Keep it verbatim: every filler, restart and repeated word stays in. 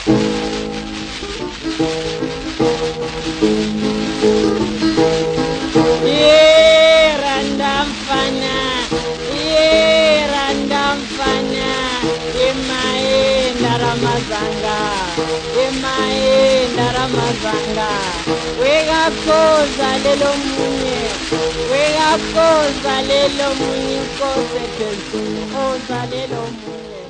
Yeah, random fana. Yeah, random fana. Imae ndaramazanga. Imae ndaramazanga. Wega koza lelo munye. Wega koza lelo munye. Koze kesu. Koza lelo munye.